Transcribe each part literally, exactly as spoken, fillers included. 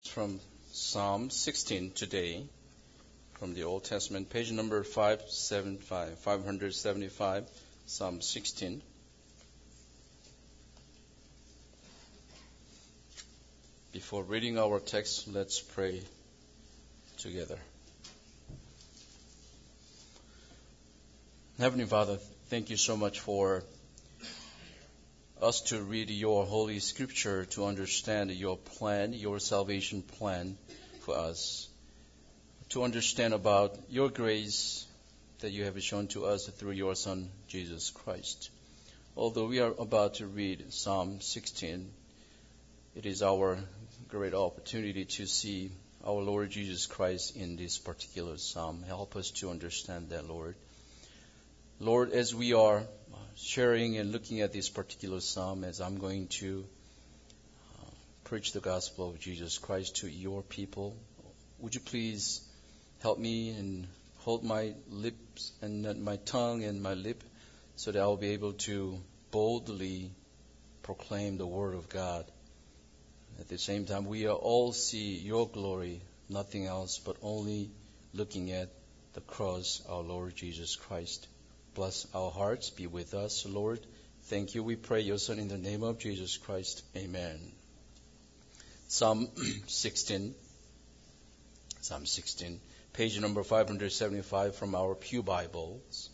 from Psalm sixteen today, from the Old Testament, page number five seventy-five, five seventy-five, Psalm sixteen. Before reading our text, let's pray together. Heavenly Father, thank you so much for us to read your Holy Scripture, to understand your plan, your salvation plan for us, to understand about your grace that you have shown to us through your Son, Jesus Christ. Although we are about to read Psalm sixteen, it is our great opportunity to see our Lord Jesus Christ in this particular psalm. Help us to understand that, Lord. Lord, as we are sharing and looking at this particular psalm, as I'm going to uh, preach the gospel of Jesus Christ to your people, would you please help me and hold my lips and my tongue and my lip so that I'll be able to boldly proclaim the word of God. At the same time, we all see your glory, nothing else but only looking at the cross, our Lord Jesus Christ. Bless our hearts. Be with us, Lord. Thank you. We pray your Son in the name of Jesus Christ. Amen. Psalm sixteen. Psalm sixteen. Page number five seventy-five from our Pew Bibles.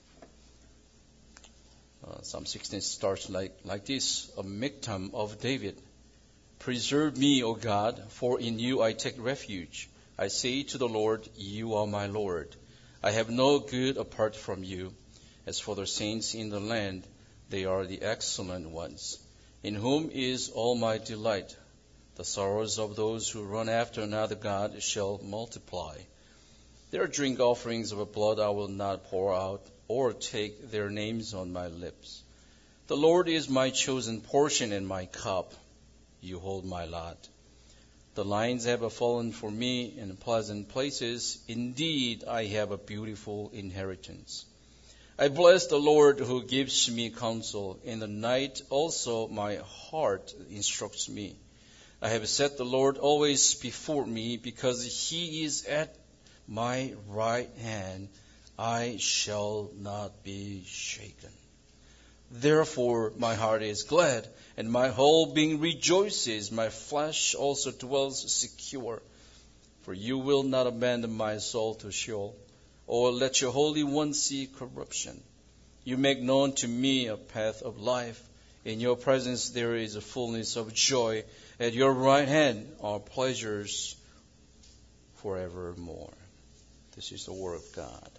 Uh, Psalm sixteen starts like, like this. A miktam of David. Preserve me, O God, for in you I take refuge. I say to the Lord, you are my Lord. I have no good apart from you. As for the saints in the land, they are the excellent ones, in whom is all my delight. The sorrows of those who run after another God shall multiply. Their drink offerings of blood I will not pour out, or take their names on my lips. The Lord is my chosen portion and my cup. You hold my lot. The lines have fallen for me in pleasant places. Indeed, I have a beautiful inheritance. I bless the Lord who gives me counsel. In the night also my heart instructs me. I have set the Lord always before me, because he is at my right hand. I shall not be shaken. Therefore my heart is glad, and my whole being rejoices. My flesh also dwells secure. For you will not abandon my soul to Sheol, or let your Holy One see corruption. You make known to me a path of life. In your presence there is a fullness of joy. At your right hand are pleasures forevermore. This is the word of God.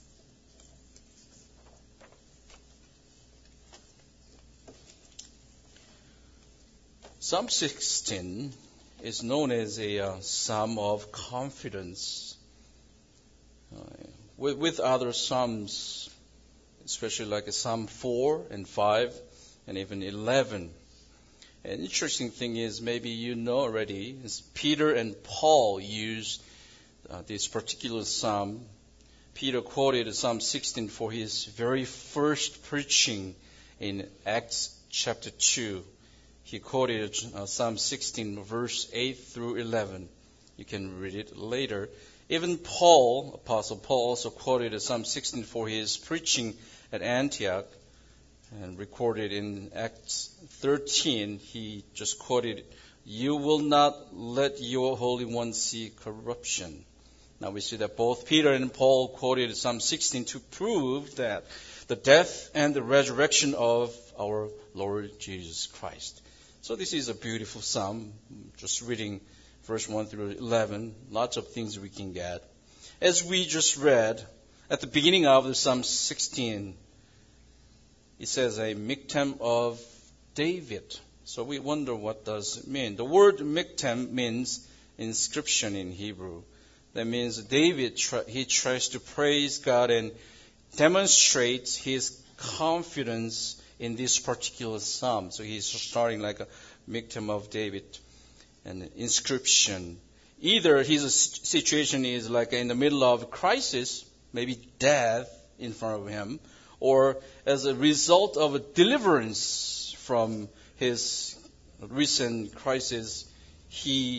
Psalm sixteen is known as a uh, psalm of confidence. Uh, with, with other psalms, especially like a Psalm four and five and even eleven. An interesting thing is, maybe you know already, is Peter and Paul used uh, this particular psalm. Peter quoted Psalm sixteen for his very first preaching in Acts chapter two. He quoted uh, Psalm sixteen, verse eight through eleven. You can read it later. Even Paul, Apostle Paul, also quoted Psalm sixteen for his preaching at Antioch, and recorded in Acts thirteen. He just quoted, "You will not let your Holy One see corruption." Now we see that both Peter and Paul quoted Psalm sixteen to prove that the death and the resurrection of our Lord Jesus Christ. So this is a beautiful psalm. Just reading verse one through eleven, lots of things we can get. As we just read, at the beginning of the Psalm sixteen, it says a miktam of David. So we wonder, what does it mean? The word miktam means inscription in Hebrew. That means David, he tries to praise God and demonstrates his confidence in this particular psalm. So he's starting like a miktam of David, an inscription. Either his situation is like in the middle of a crisis, maybe death in front of him, or as a result of a deliverance from his recent crisis, he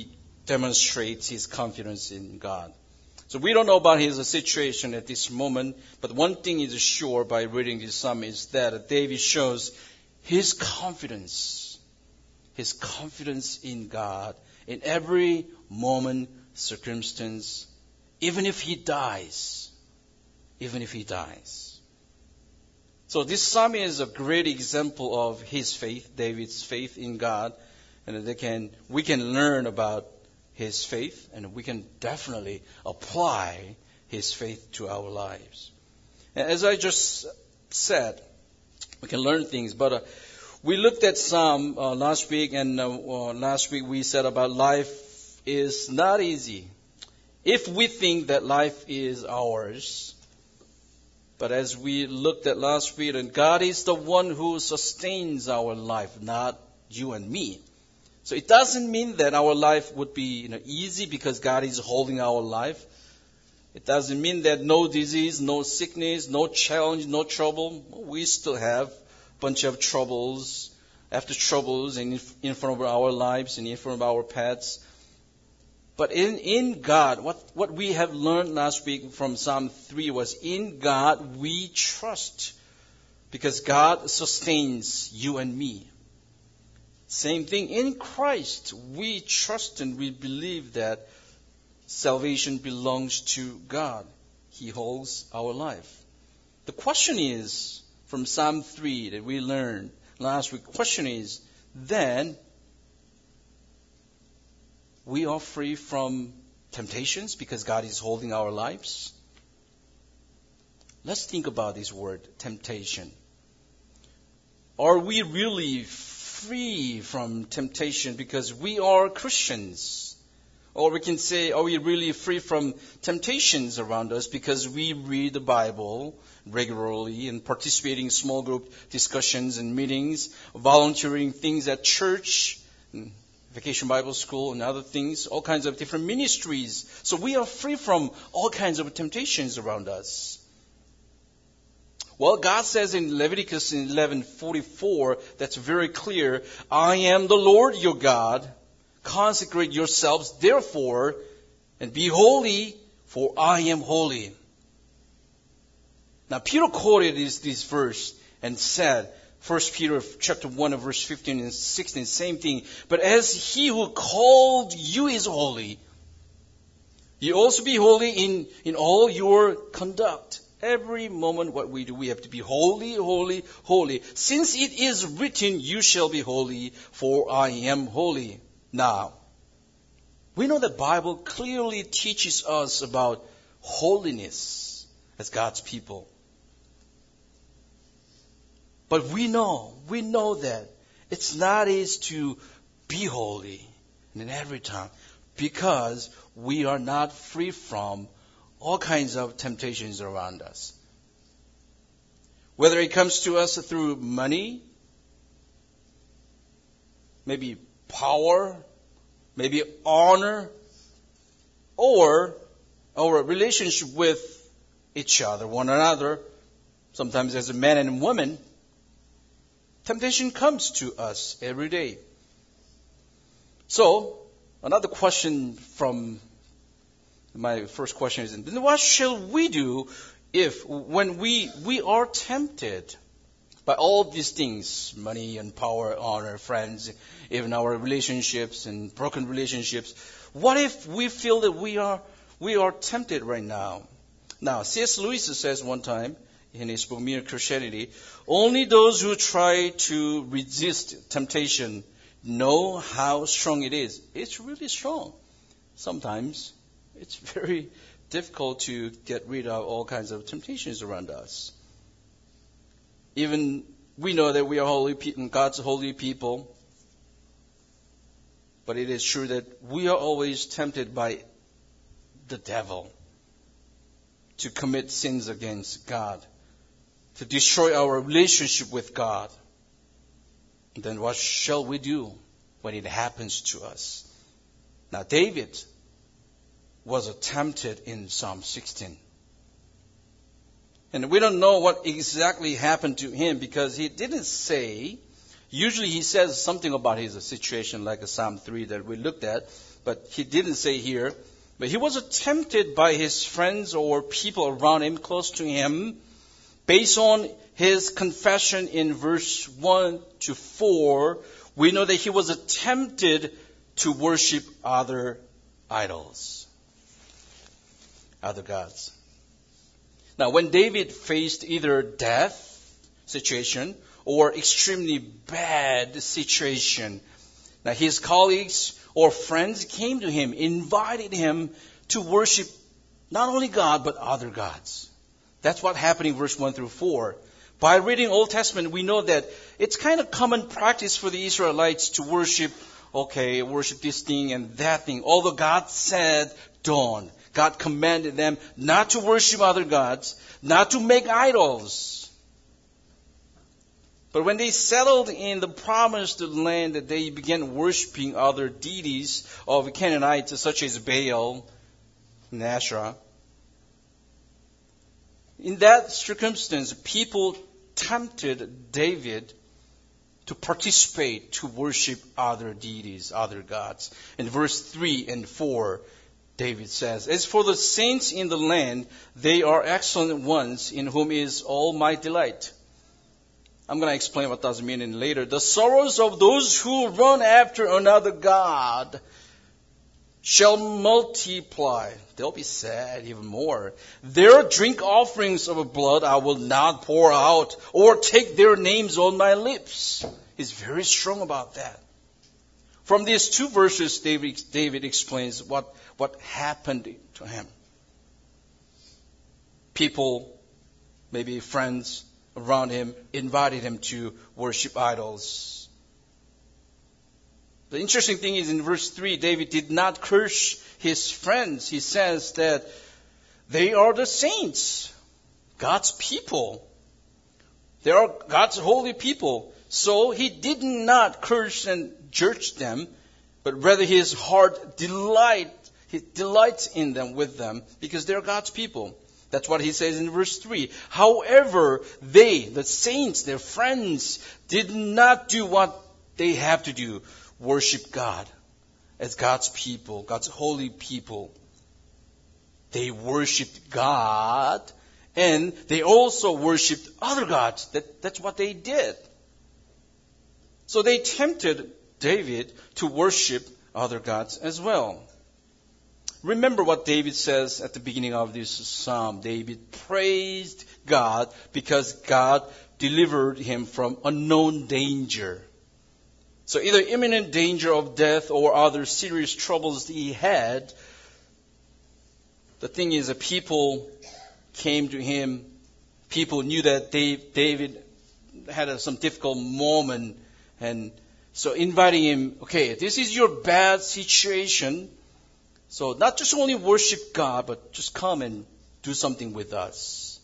demonstrates his confidence in God. So we don't know about his situation at this moment, but one thing is sure by reading this psalm is that David shows his confidence, his confidence in God in every moment, circumstance, even if he dies, even if he dies. So this psalm is a great example of his faith, David's faith in God, and they can we can learn about his faith, and we can definitely apply his faith to our lives. And as I just said, we can learn things, but uh, we looked at Psalm uh, last week, and uh, uh, last week we said about life is not easy. If we think that life is ours, but as we looked at last week, and God is the one who sustains our life, not you and me. So it doesn't mean that our life would be you know, easy because God is holding our life. It doesn't mean that no disease, no sickness, no challenge, no trouble. We still have a bunch of troubles after troubles in, in front of our lives and in front of our pets. But in, in God, what, what we have learned last week from Psalm three was in God we trust because God sustains you and me. Same thing in Christ. We trust and we believe that salvation belongs to God. He holds our life. The question is, from Psalm three that we learned last week, the question is, then we are free from temptations because God is holding our lives? Let's think about this word, temptation. Are we really free from temptation because we are Christians? Or we can say, are we really free from temptations around us because we read the Bible regularly and participating in small group discussions and meetings, volunteering things at church, Vacation Bible School and other things, all kinds of different ministries. So we are free from all kinds of temptations around us. Well, God says in Leviticus eleven forty-four, that's very clear, I am the Lord your God. Consecrate yourselves, therefore, and be holy, for I am holy. Now, Peter quoted this, this verse and said, First Peter chapter one, verse fifteen and sixteen, same thing. But as he who called you is holy, you also be holy in, in all your conduct. Every moment what we do, we have to be holy, holy, holy. Since it is written, you shall be holy, for I am holy. Now, we know the Bible clearly teaches us about holiness as God's people. But we know, we know that it's not easy to be holy in every time because we are not free from all kinds of temptations around us. Whether it comes to us through money, maybe power, maybe honor, or our relationship with each other, one another, sometimes as a man and woman, temptation comes to us every day. So, another question from my first question is, then what shall we do if, when we, we are tempted by all these things, money and power, honor, friends, even our relationships and broken relationships, what if we feel that we are, we are tempted right now? Now, C S Lewis says one time in his book, Mere Christianity, only those who try to resist temptation know how strong it is. It's really strong. Sometimes it's very difficult to get rid of all kinds of temptations around us. Even we know that we are holy people, God's holy people, but it is true that we are always tempted by the devil to commit sins against God, to destroy our relationship with God. Then what shall we do when it happens to us? Now, David was tempted in Psalm sixteen. And we don't know what exactly happened to him because he didn't say. Usually he says something about his situation like Psalm three that we looked at. but he didn't say here. But he was tempted by his friends or people around him, close to him, based on his confession in verse one to four. We know that he was tempted to worship other idols, other gods. Now, when David faced either death situation or extremely bad situation, now his colleagues or friends came to him, invited him to worship not only God, but other gods. That's what happened in verse one through four. By reading Old Testament, we know that it's kind of common practice for the Israelites to worship, okay, worship this thing and that thing. Although God said, don't. God commanded them not to worship other gods, not to make idols. But when they settled in the promised land, that they began worshiping other deities of Canaanites, such as Baal and Asherah. In that circumstance, people tempted David to participate, to worship other deities, other gods. In verse three and four, David says, as for the saints in the land, they are excellent ones, in whom is all my delight. I'm going to explain what does mean in later. The sorrows of those who run after another god shall multiply. They'll be sad even more. Their drink offerings of blood I will not pour out, or take their names on my lips. He's very strong about that. From these two verses, David, David explains what, what happened to him. People, maybe friends around him, invited him to worship idols. The interesting thing is in verse three, David did not curse his friends. He says that they are the saints, God's people. They are God's holy people. So he did not curse and judge them, but rather his heart delight, he delights in them, with them, because they're God's people. That's what he says in verse three. However, they, the saints, their friends, did not do what they have to do. Worship God as God's people, God's holy people. They worshiped God, and they also worshiped other gods. That, that's what they did. So they tempted David to worship other gods as well. Remember what David says at the beginning of this psalm. David praised God because God delivered him from unknown danger. So either imminent danger of death or other serious troubles that he had. The thing is that people came to him. People knew that David had some difficult moment. And so inviting him, okay, this is your bad situation. So not just only worship God, but just come and do something with us.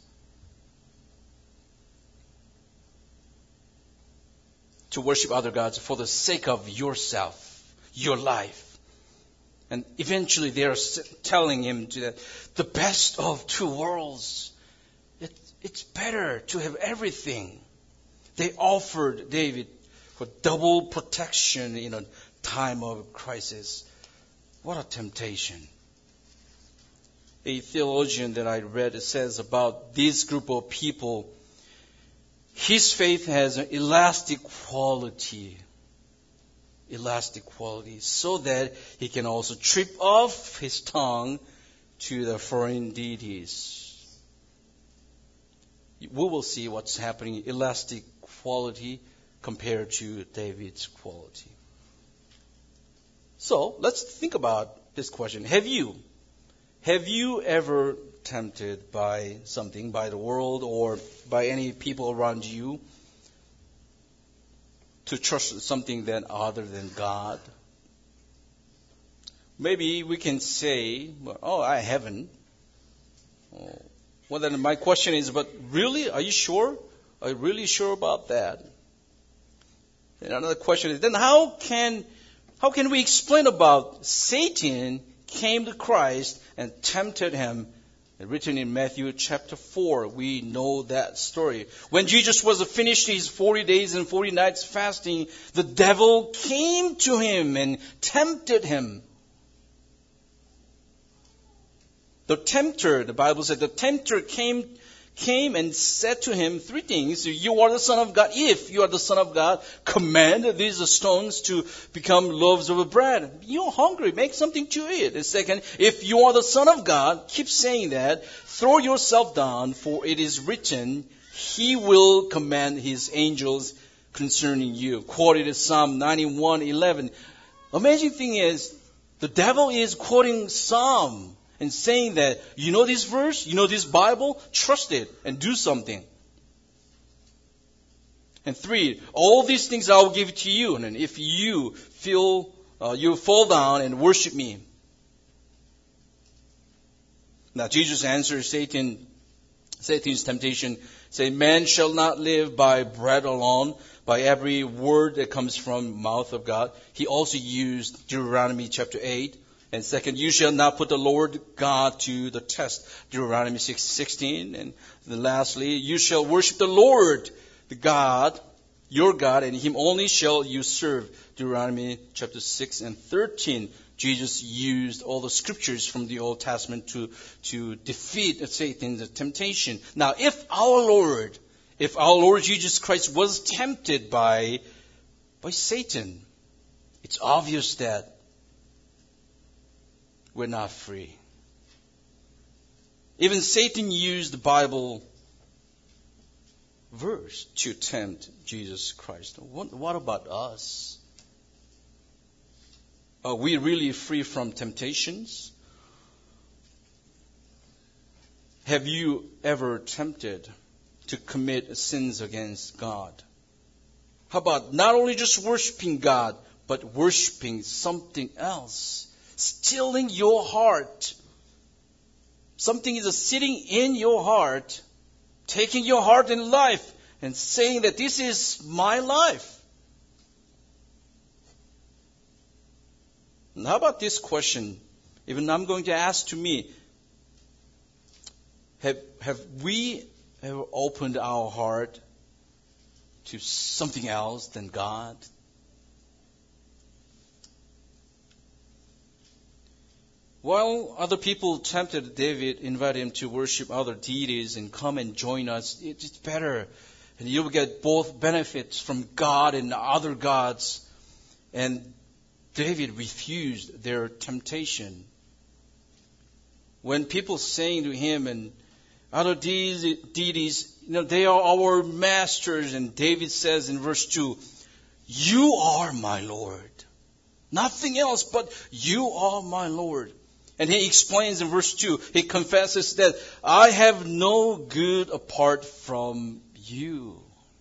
To worship other gods for the sake of yourself, your life. And eventually they are telling him that the best of two worlds, it, it's better to have everything. They offered David for double protection in a time of crisis. What a temptation. A theologian that I read says about this group of people, his faith has an elastic quality. Elastic quality. So that he can also trip off his tongue to the foreign deities. We will see what's happening. Elastic quality compared to David's quality. So let's think about this question. Have you, have you ever tempted by something, by the world or by any people around you, to trust something that other than God? Maybe we can say, oh, I haven't. Oh, well, then my question is, but really, are you sure? Are you really sure about that? And another question is, then how can How can we explain about Satan came to Christ and tempted him? Written in Matthew chapter four, we know that story. When Jesus was finished his forty days and forty nights fasting, the devil came to him and tempted him. The tempter, the Bible said, the tempter came came and said to him three things. You are the Son of God. If you are the Son of God, command these stones to become loaves of bread. You're hungry. Make something to eat. The second, if you are the Son of God, keep saying that. Throw yourself down, for it is written, He will command His angels concerning you. Quoted Psalm ninety-one eleven. Amazing thing is, the devil is quoting Psalm and saying that, you know this verse, you know this Bible, trust it and do something. And three, all these things I will give to you, and if you feel, uh, you fall down and worship me. Now Jesus answers Satan, Satan's temptation, saying, man shall not live by bread alone, by every word that comes from the mouth of God. He also used Deuteronomy chapter eight. And second, you shall not put the Lord God to the test. Deuteronomy six sixteen. And then lastly, you shall worship the Lord, the God, your God, and Him only shall you serve. Deuteronomy chapter six and thirteen. Jesus used all the scriptures from the Old Testament to, to defeat Satan's temptation. Now, if our Lord, if our Lord Jesus Christ was tempted by, by Satan, it's obvious that we're not free. Even Satan used the Bible verse to tempt Jesus Christ. What, what about us? Are we really free from temptations? Have you ever tempted to commit sins against God? How about not only just worshiping God, but worshiping something else? Stealing your heart. Something is sitting in your heart, taking your heart and life, and saying that this is my life. And how about this question? Even I'm going to ask to me, have, have we ever opened our heart to something else than God? While other people tempted David, invited him to worship other deities and come and join us, it's better. And you'll get both benefits from God and other gods. And David refused their temptation. When people saying to him and other deities, you know, they are our masters. And David says in verse two, you are my Lord. Nothing else but you are my Lord. And he explains in verse two, he confesses that I have no good apart from you.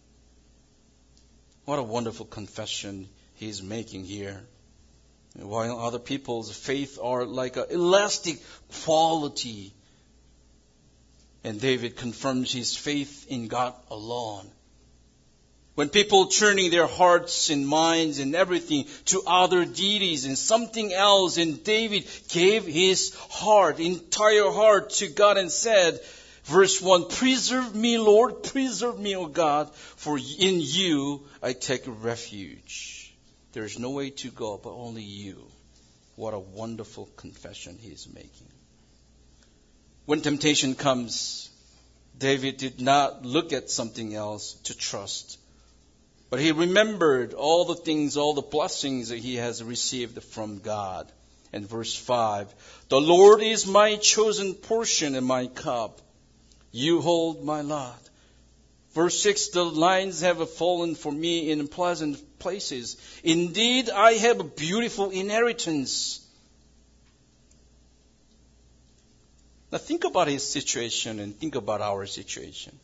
What a wonderful confession he's making here. While other people's faith are like an elastic quality. And David confirms his faith in God alone. When people turning their hearts and minds and everything to other deities and something else, and David gave his heart, entire heart to God and said, verse one, preserve me, Lord, preserve me, O God, for in you I take refuge. There is no way to go but only you. What a wonderful confession he is making. When temptation comes, David did not look at something else to trust. But he remembered all the things, all the blessings that he has received from God. And verse five, the Lord is my chosen portion and my cup. You hold my lot. Verse six, the lines have fallen for me in pleasant places. Indeed, I have a beautiful inheritance. Now think about his situation and think about our situation.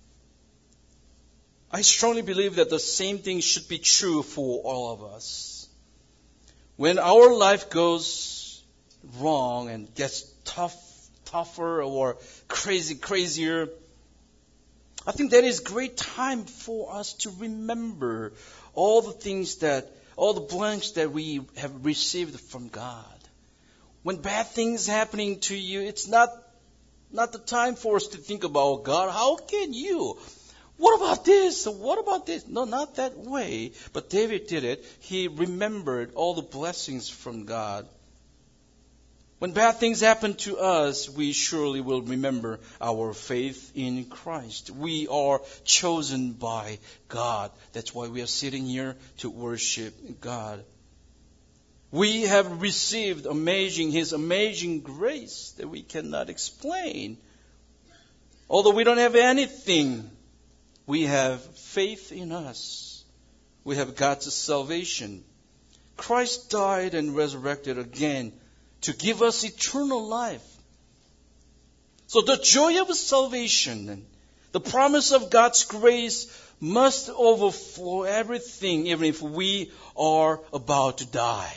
I strongly believe that the same thing should be true for all of us. When our life goes wrong and gets tough, tougher or crazy, crazier, I think that is great time for us to remember all the things that, all the blanks that we have received from God. When bad things happening to you, it's not, not the time for us to think about, God, how can you? What about this? What about this? No, not that way. But David did it. He remembered all the blessings from God. When bad things happen to us, we surely will remember our faith in Christ. We are chosen by God. That's why we are sitting here to worship God. We have received amazing, His amazing grace that we cannot explain. Although we don't have anything, we have faith in us. We have God's salvation. Christ died and resurrected again to give us eternal life. So the joy of salvation and the promise of God's grace must overflow everything, even if we are about to die.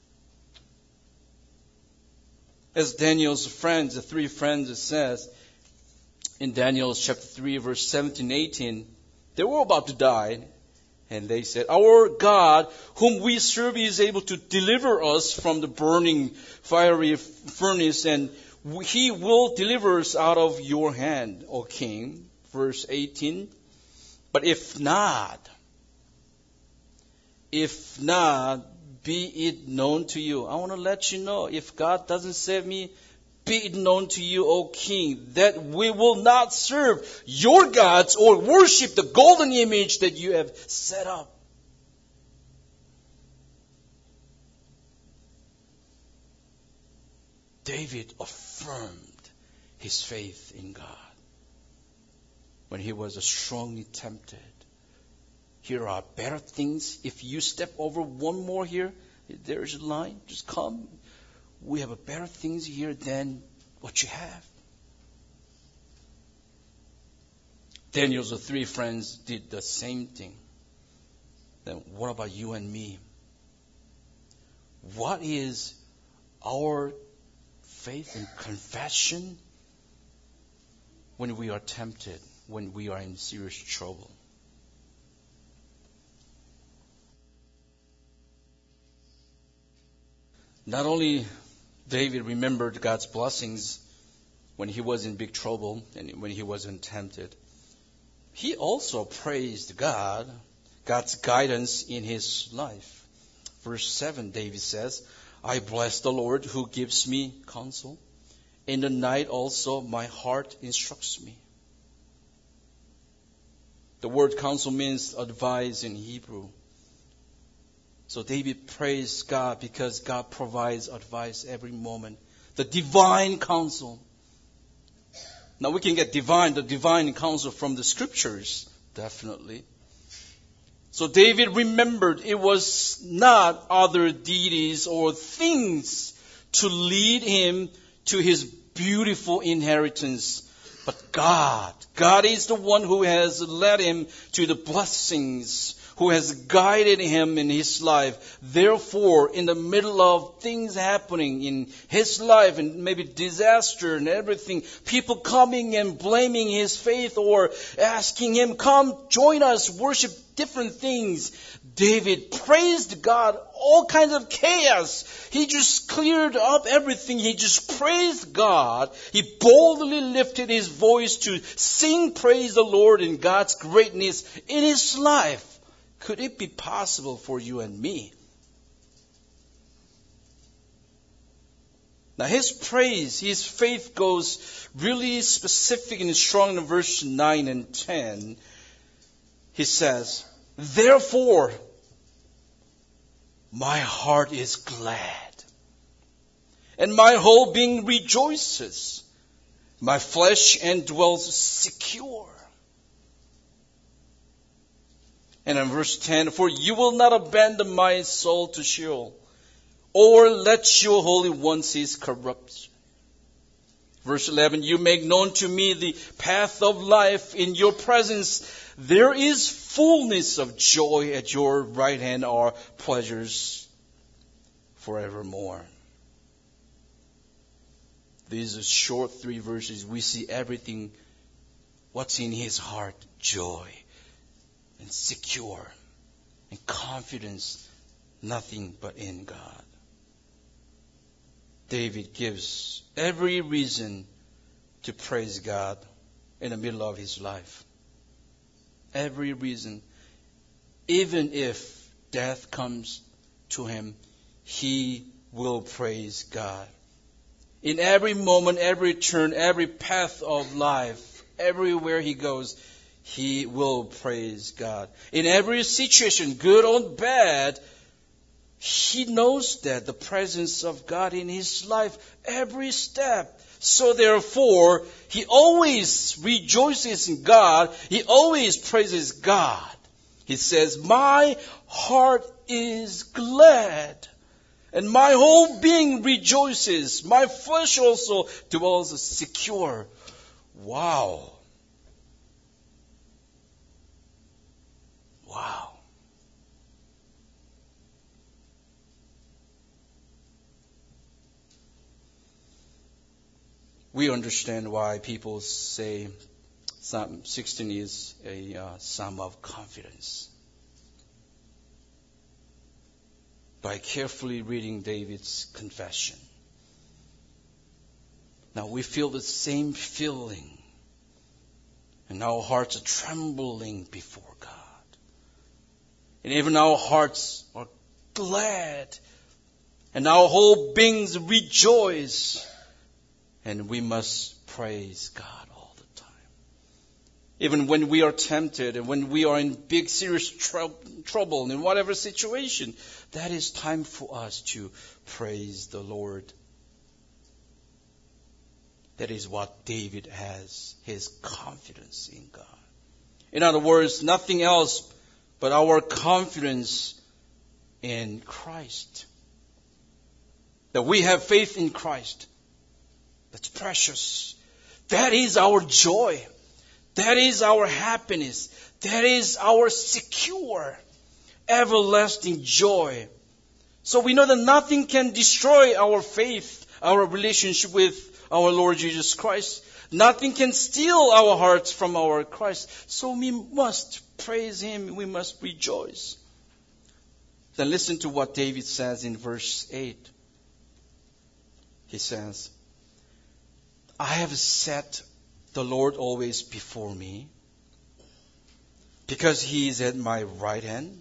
As Daniel's friends, the three friends, it says in Daniel chapter three, verse seventeen, eighteen, they were about to die. And they said, our God, whom we serve, is able to deliver us from the burning fiery furnace, and He will deliver us out of your hand, O King. Verse eighteen. But if not, if not, be it known to you. I want to let you know, if God doesn't save me, be it known to you, O King, that we will not serve your gods or worship the golden image that you have set up. David affirmed his faith in God when he was strongly tempted. Here are better things. If you step over one more here, there's a line. Just come. We have better things here than what you have. Daniel's three friends did the same thing. Then what about you and me? What is our faith and confession when we are tempted, when we are in serious trouble? Not only David remembered God's blessings when he was in big trouble and when he wasn't tempted, he also praised God, God's guidance in his life. Verse seven, David says, I bless the Lord who gives me counsel. In the night also my heart instructs me. The word counsel means advice in Hebrew. So David praised God because God provides advice every moment. The divine counsel. Now we can get divine, the divine counsel from the scriptures, definitely. So David remembered it was not other deities or things to lead him to his beautiful inheritance, but God. God is the one who has led him to the blessings, who has guided him in his life. Therefore, in the middle of things happening in his life and maybe disaster and everything, people coming and blaming his faith or asking him, come join us, worship different things. David praised God, all kinds of chaos. He just cleared up everything. He just praised God. He boldly lifted his voice to sing praise the Lord in God's greatness in his life. Could it be possible for you and me? Now his praise, his faith goes really specific and strong in verse nine and ten. He says, therefore, my heart is glad, and my whole being rejoices. My flesh indwells secure. And in verse ten, for you will not abandon my soul to Sheol, or let your Holy One cease corruption. Verse eleven, you make known to me the path of life. In your presence there is fullness of joy. At your right hand are pleasures forevermore. These are short three verses. We see everything, what's in his heart, joy and secure and confidence, nothing but in God. David gives every reason to praise God in the middle of his life. Every reason. Even if death comes to him, he will praise God. In every moment, every turn, every path of life, everywhere he goes, he will praise God. In every situation, good or bad, he knows that the presence of God in his life, every step. So therefore, he always rejoices in God. He always praises God. He says, my heart is glad, and my whole being rejoices. My flesh also dwells secure. Wow. Wow. We understand why people say Psalm sixteen is a uh, psalm of confidence. By carefully reading David's confession. Now we feel the same feeling, and our hearts are trembling before God. And even our hearts are glad, and our whole beings rejoice. And we must praise God all the time. Even when we are tempted and when we are in big, serious tr- trouble in whatever situation, that is time for us to praise the Lord. That is what David has, his confidence in God. In other words, nothing else but our confidence in Christ. That we have faith in Christ. That's precious. That is our joy. That is our happiness. That is our secure, everlasting joy. So we know that nothing can destroy our faith, our relationship with our Lord Jesus Christ. Nothing can steal our hearts from our Christ. So we must praise Him. We must rejoice. Then listen to what David says in verse eight. He says, I have set the Lord always before me. Because He is at my right hand,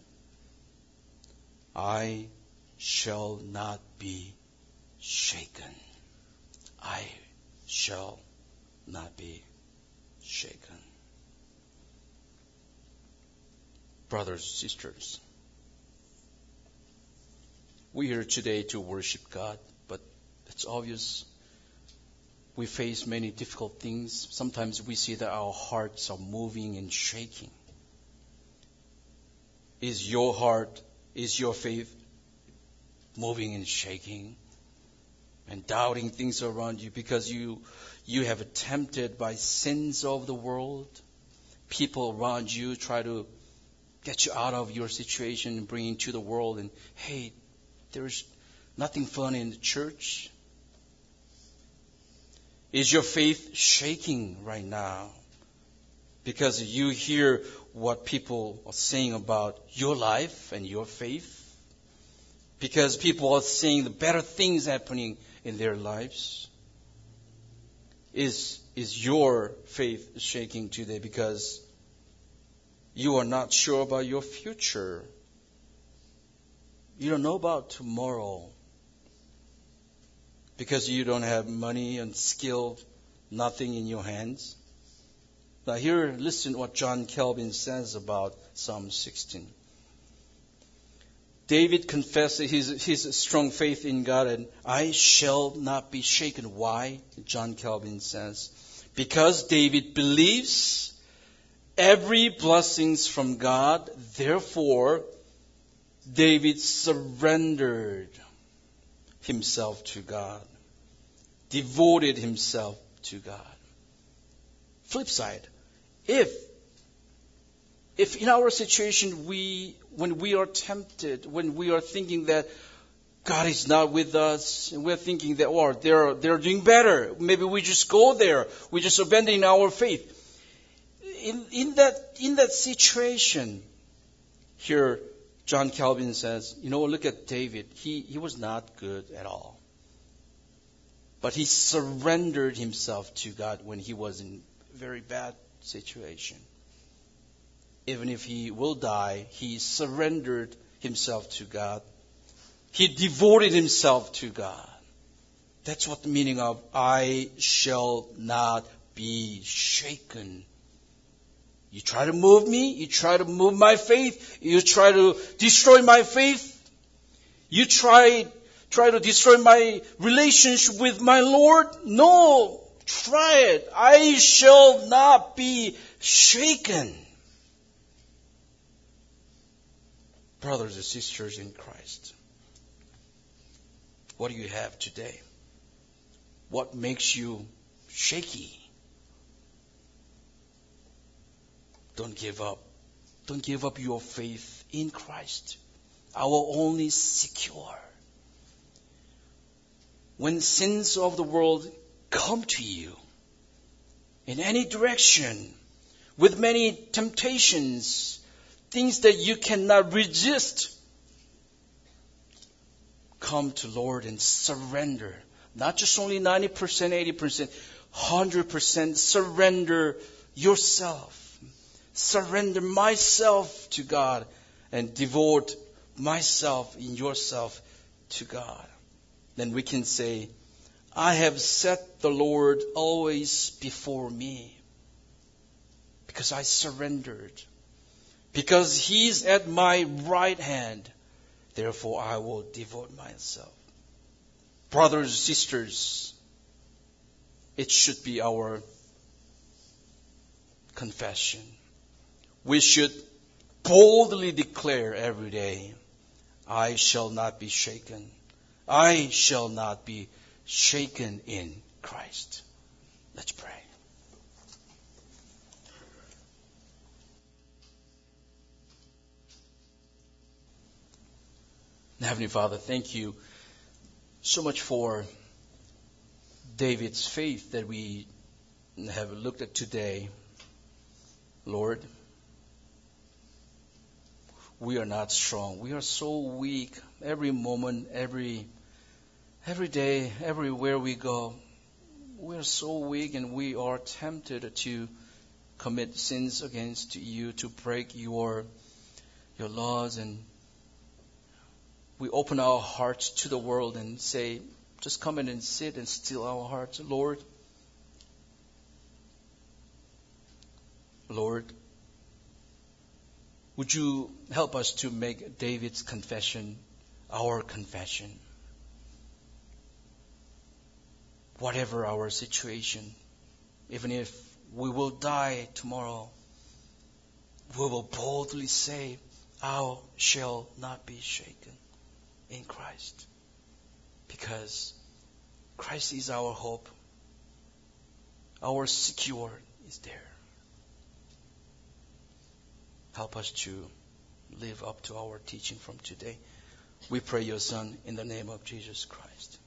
I shall not be shaken. I shall not be shaken. Brothers, sisters, we're here today to worship God, but it's obvious we face many difficult things. Sometimes we see that our hearts are moving and shaking. Is your heart, is your faith moving and shaking and doubting things around you because you you have been tempted by sins of the world? People around you try to get you out of your situation and bring you to the world, and hey, there's nothing fun in the church. Is your faith shaking right now because you hear what people are saying about your life and your faith? Because people are saying the better things happening in their lives? Is, is your faith shaking today because you are not sure about your future? You don't know about tomorrow. Because you don't have money and skill, nothing in your hands. Now here, listen to what John Calvin says about Psalm sixteen. David confessed his, his strong faith in God, and I shall not be shaken. Why? John Calvin says, because David believes every blessings from God, therefore David surrendered himself to God, devoted himself to God. Flip side, if if in our situation we when we are tempted, when we are thinking that God is not with us, and we're thinking that oh they're they're doing better, maybe we just go there, we just abandon our faith. In in that in that situation, here John Calvin says, you know, look at David. He, he was not good at all. But he surrendered himself to God when he was in a very bad situation. Even if he will die, he surrendered himself to God. He devoted himself to God. That's what the meaning of I shall not be shaken. You try to move me, you try to move my faith, you try to destroy my faith, you try, try to destroy my relationship with my Lord. No, try it. I shall not be shaken. Brothers and sisters in Christ, what do you have today? What makes you shaky? Don't give up. Don't give up your faith in Christ, our only secure. When sins of the world come to you in any direction, with many temptations, things that you cannot resist, come to Lord and surrender. Not just only ninety percent, eighty percent, one hundred percent surrender yourself. Surrender myself to God and devote myself in yourself to God. Then we can say, I have set the Lord always before me because I surrendered. Because He's at my right hand, therefore I will devote myself. Brothers and sisters, it should be our confession. We should boldly declare every day, I shall not be shaken. I shall not be shaken in Christ. Let's pray. Heavenly Father, thank you so much for David's faith that we have looked at today. Lord, we are not strong. We are so weak. Every moment, every every day, everywhere we go, we are so weak and we are tempted to commit sins against you, to break your your laws, and we open our hearts to the world and say, just come in and sit and steal our hearts. Lord, Lord, would you help us to make David's confession our confession? Whatever our situation, even if we will die tomorrow, we will boldly say, I shall not be shaken in Christ. Because Christ is our hope. Our secure is there. Help us to live up to our teaching from today. We pray your Son in the name of Jesus Christ.